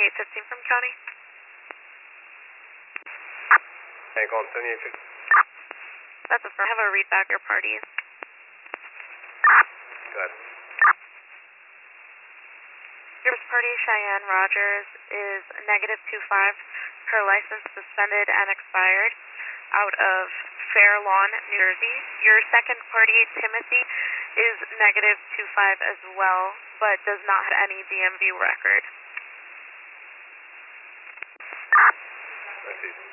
7815 from County. Hey, calling 7815. That's a firm. Have a read back your parties. Good. Your party, Cheyenne Rogers, is -25. Her license suspended and expired out of Fair Lawn, New Jersey. Your second party, Timothy, is -25 as well, but does not have any DMV record. I see.